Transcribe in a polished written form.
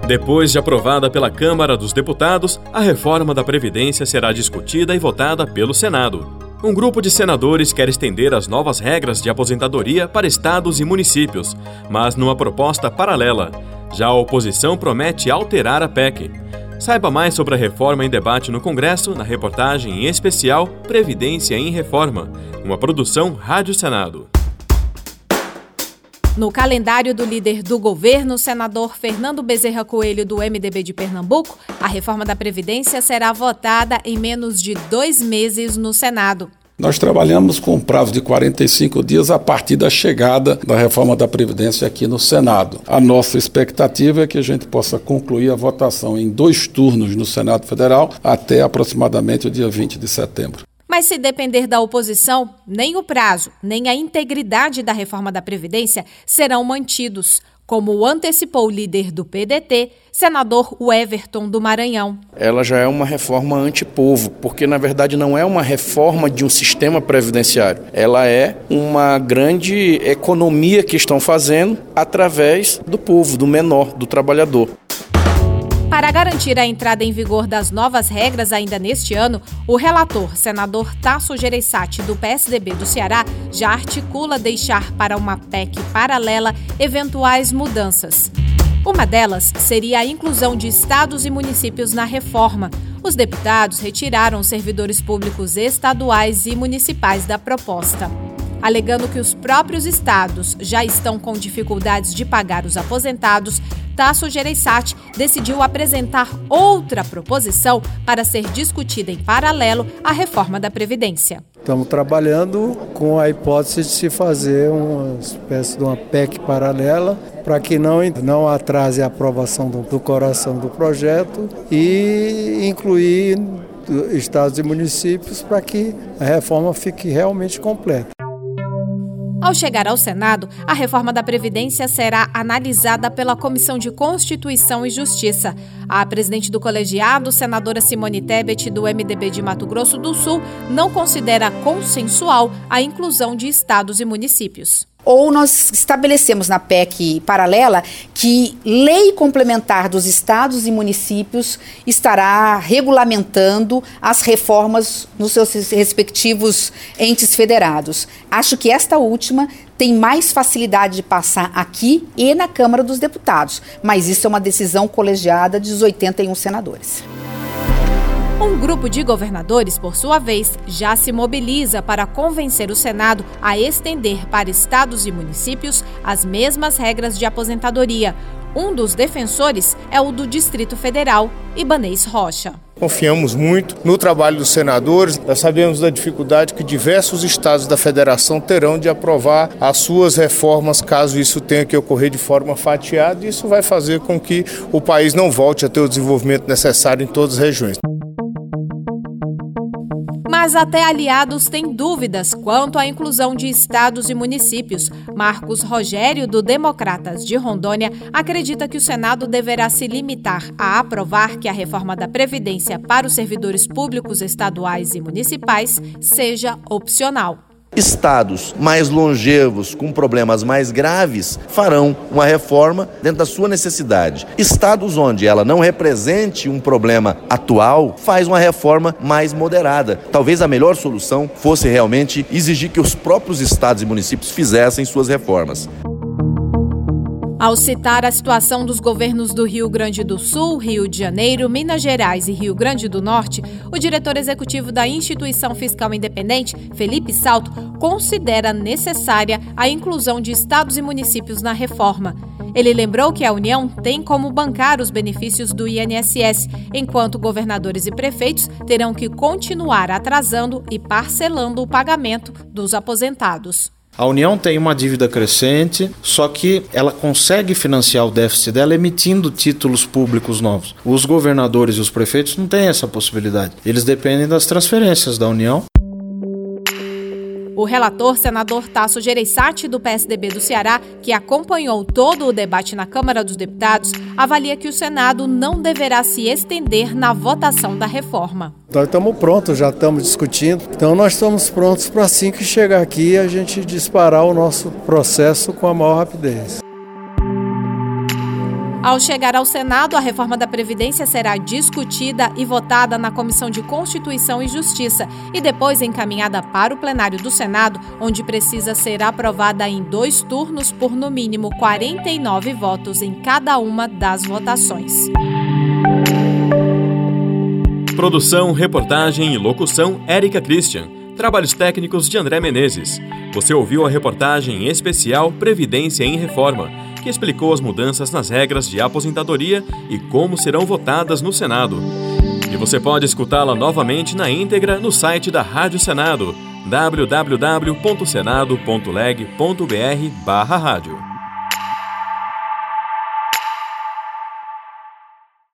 Depois de aprovada pela Câmara dos Deputados, a reforma da Previdência será discutida e votada pelo Senado. Um grupo de senadores quer estender as novas regras de aposentadoria para estados e municípios, mas numa proposta paralela. Já a oposição promete alterar a PEC. Saiba mais sobre a reforma em debate no Congresso na reportagem em especial Previdência em Reforma, uma produção Rádio Senado. No calendário do líder do governo, o senador Fernando Bezerra Coelho, do MDB de Pernambuco, a reforma da Previdência será votada em menos de 2 meses no Senado. Nós trabalhamos com um prazo de 45 dias a partir da chegada da reforma da Previdência aqui no Senado. A nossa expectativa é que a gente possa concluir a votação em 2 turnos no Senado Federal até aproximadamente o dia 20 de setembro. Mas se depender da oposição, nem o prazo, nem a integridade da reforma da Previdência serão mantidos, como antecipou o líder do PDT, senador Everton do Maranhão. Ela já é uma reforma antipovo, porque na verdade não é uma reforma de um sistema previdenciário. Ela é uma grande economia que estão fazendo através do povo, do menor, do trabalhador. Para garantir a entrada em vigor das novas regras ainda neste ano, o relator, senador Tasso Gereissati, do PSDB do Ceará, já articula deixar para uma PEC paralela eventuais mudanças. Uma delas seria a inclusão de estados e municípios na reforma. Os deputados retiraram os servidores públicos estaduais e municipais da proposta. Alegando que os próprios estados já estão com dificuldades de pagar os aposentados, Tasso Gereissati decidiu apresentar outra proposição para ser discutida em paralelo à reforma da Previdência. Estamos trabalhando com a hipótese de se fazer uma espécie de uma PEC paralela para que não atrase a aprovação do coração do projeto e incluir estados e municípios para que a reforma fique realmente completa. Ao chegar ao Senado, a reforma da Previdência será analisada pela Comissão de Constituição e Justiça. A presidente do colegiado, senadora Simone Tebet, do MDB de Mato Grosso do Sul, não considera consensual a inclusão de estados e municípios. Ou nós estabelecemos na PEC paralela que lei complementar dos estados e municípios estará regulamentando as reformas nos seus respectivos entes federados. Acho que esta última tem mais facilidade de passar aqui e na Câmara dos Deputados, mas isso é uma decisão colegiada dos 81 senadores. Um grupo de governadores, por sua vez, já se mobiliza para convencer o Senado a estender para estados e municípios as mesmas regras de aposentadoria. Um dos defensores é o do Distrito Federal, Ibanez Rocha. Confiamos muito no trabalho dos senadores. Nós sabemos da dificuldade que diversos estados da federação terão de aprovar as suas reformas, caso isso tenha que ocorrer de forma fatiada. Isso vai fazer com que o país não volte a ter o desenvolvimento necessário em todas as regiões. Mas até aliados têm dúvidas quanto à inclusão de estados e municípios. Marcos Rogério, do Democratas de Rondônia, acredita que o Senado deverá se limitar a aprovar que a reforma da Previdência para os servidores públicos estaduais e municipais seja opcional. Estados mais longevos, com problemas mais graves, farão uma reforma dentro da sua necessidade. Estados onde ela não represente um problema atual, faz uma reforma mais moderada. Talvez a melhor solução fosse realmente exigir que os próprios estados e municípios fizessem suas reformas. Ao citar a situação dos governos do Rio Grande do Sul, Rio de Janeiro, Minas Gerais e Rio Grande do Norte, o diretor executivo da Instituição Fiscal Independente, Felipe Salto, considera necessária a inclusão de estados e municípios na reforma. Ele lembrou que a União tem como bancar os benefícios do INSS, enquanto governadores e prefeitos terão que continuar atrasando e parcelando o pagamento dos aposentados. A União tem uma dívida crescente, só que ela consegue financiar o déficit dela emitindo títulos públicos novos. Os governadores e os prefeitos não têm essa possibilidade. Eles dependem das transferências da União. O relator, senador Tasso Gereissati, do PSDB do Ceará, que acompanhou todo o debate na Câmara dos Deputados, avalia que o Senado não deverá se estender na votação da reforma. Nós estamos prontos, já estamos discutindo. Então nós estamos prontos para assim que chegar aqui a gente disparar o nosso processo com a maior rapidez. Ao chegar ao Senado, a reforma da Previdência será discutida e votada na Comissão de Constituição e Justiça e depois encaminhada para o plenário do Senado, onde precisa ser aprovada em 2 turnos por no mínimo 49 votos em cada uma das votações. Produção, reportagem e locução, Érica Christian. Trabalhos técnicos de André Menezes. Você ouviu a reportagem especial Previdência em Reforma, que explicou as mudanças nas regras de aposentadoria e como serão votadas no Senado. E você pode escutá-la novamente na íntegra no site da Rádio Senado, www.senado.leg.br/rádio.